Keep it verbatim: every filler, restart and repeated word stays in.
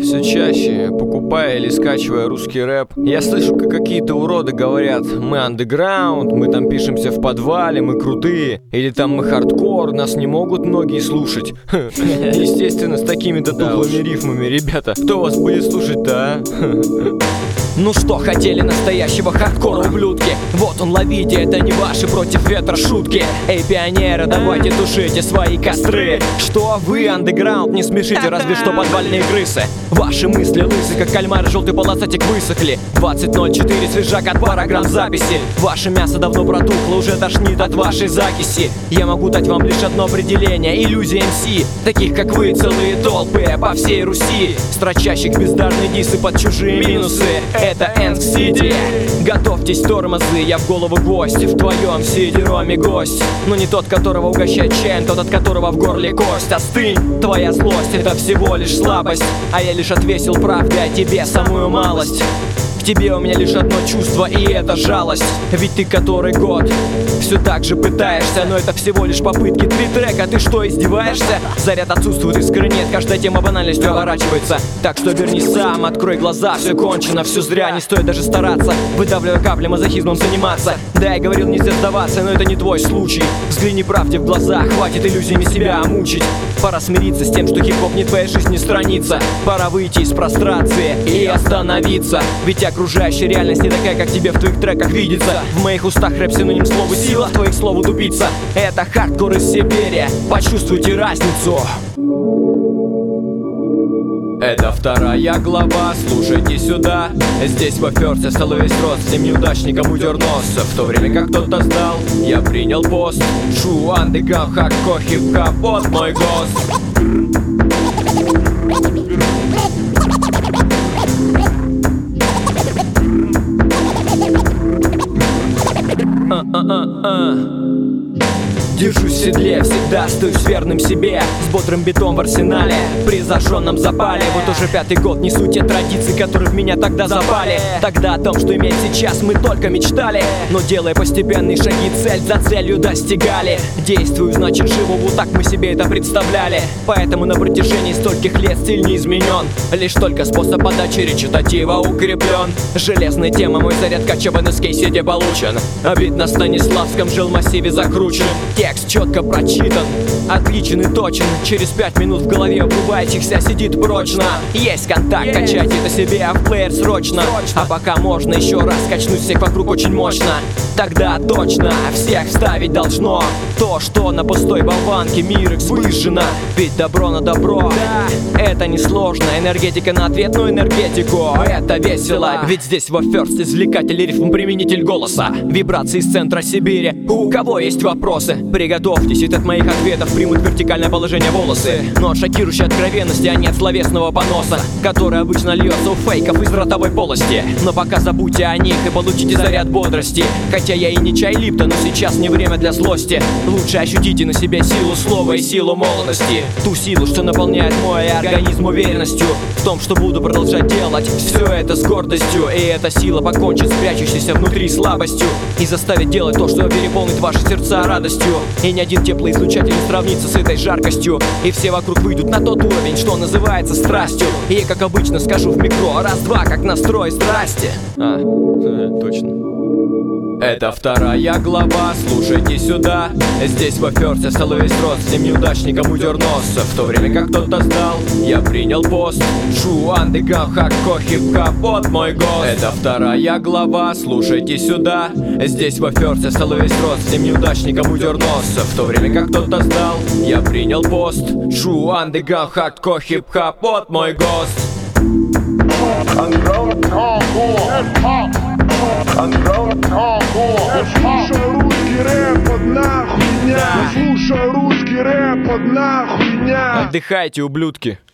Все чаще, покупая или скачивая русский рэп, я слышу, как какие-то уроды говорят: мы андеграунд, мы там пишемся в подвале, мы крутые. Или там мы хардкор, нас не могут многие слушать. Естественно, с такими-то тухлыми рифмами, ребята, кто вас будет слушать-то, а? Ну что, хотели настоящего хардкора, ублюдки? Вот он, ловите, это не ваши против ветра шутки. Эй, пионеры, давайте тушите свои костры. Что вы, андеграунд, не смешите, разве что подвальные крысы. Ваши мысли лысы, как кальмары, желтый полосатик высохли. Двадцать ноль четыре, свежак от параграмм записи. Ваше мясо давно протухло, уже тошнит от вашей закиси. Я могу дать вам лишь одно определение: иллюзия эм си. Таких как вы целые толпы по всей Руси, строчащих бездарные дисы под чужие минусы. Это Энск-Сити. Готовьтесь, тормозы, я в голову гвоздь. В твоем сидероме гость, но не тот, которого угощает чаем, тот, от которого в горле кость. Остынь, твоя злость — это всего лишь слабость, а я лишь отвесил правде о тебе самую малость. К тебе у меня лишь одно чувство, и это жалость. Ведь ты который год все так же пытаешься, но это всего лишь попытки. Три трека, ты что, издеваешься? Заряд отсутствует, искры нет, каждая тема банальностью оборачивается. Так что вернись сам, открой глаза, все кончено, все зря, не стоит даже стараться, выдавливая капли, мазохизмом заниматься. Да, я говорил, нельзя сдаваться, но это не твой случай. Взгляни правде в глаза, хватит иллюзиями себя мучить. Пора смириться с тем, что хип-хоп не твоя жизнь, не страница. Пора выйти из прострации и остановиться, ведь окружающая реальность не такая, как тебе в твоих треках видится. В моих устах рэп синоним слова сила, в твоих слову тупица. Это хардкор из Сибири, почувствуйте разницу. Это вторая глава, слушайте сюда. Здесь во фёрсе стал весь рост, всем неудачникам утер нос. В то время как кто-то сдал, я принял пост. Шу, андеграунд, хардкор, хип-хоп, вот мой гост. А-а-а-а. Держусь в седле, всегда остаюсь верным себе, с бодрым битом в арсенале, при зажженном запале. Вот уже пятый год несу те традиции, которые в меня тогда запали. Тогда о том, что иметь сейчас, мы только мечтали, но делая постепенные шаги, цель за целью достигали. Действую, значит живу, вот так мы себе это представляли. Поэтому на протяжении стольких лет стиль не изменен, лишь только способ подачи речитатива укреплен. Железная тема, мой заряд качева на скейсиде получен, а бит на Станиславском жилмассиве закручен. Текст четко прочитан, отличен и точен. Через пять минут в голове врубающихся сидит прочно. Есть контакт, качайте это себе, а в плеер срочно. А пока можно еще раз качнуть всех вокруг очень мощно. Тогда точно всех вставить должно то, что на пустой болванке мир их выжжено. Ведь добро на добро, да, это несложно. Энергетика на ответную энергетику, это весело. Ведь здесь во фёрст извлекатель рифм, применитель голоса. Вибрации из центра Сибири. У кого есть вопросы? Приготовьтесь, ведь от моих ответов примут вертикальное положение волосы. Но от шокирующей откровенности, а не от словесного поноса, который обычно льется у фейков из ротовой полости. Но пока забудьте о них и получите заряд бодрости. Хотя я и не чай Липтон, но сейчас не время для злости. Лучше ощутите на себе силу слова и силу молодости. Ту силу, что наполняет мой организм уверенностью в том, что буду продолжать делать все это с гордостью. И эта сила покончит с прячущейся внутри слабостью и заставит делать то, что переполнит ваши сердца радостью. И ни один теплоизлучатель не сравнится с этой жаркостью. И все вокруг выйдут на тот уровень, что называется страстью. И я, как обычно, скажу в микро: раз-два, как настрой, здрасте. А, э, точно. Это вторая глава, слушайте сюда. Здесь во фёрсе стал весь рост, всем неудачникам утер нос. В то время как кто-то сдал, я принял пост. Шу, андеграунд, хардкор, хип-хоп, вот мой гост. Это вторая глава, слушайте сюда. Здесь во фёрсе стал весь рост, всем неудачникам утер нос. В то время как кто-то сдал, я принял пост. Шу, андеграунд, хардкор, хип-хоп, вот мой гост. Слушай русский рэп, одна хуйня. Слушай русский рэп, одна хуйня. Отдыхайте, ублюдки.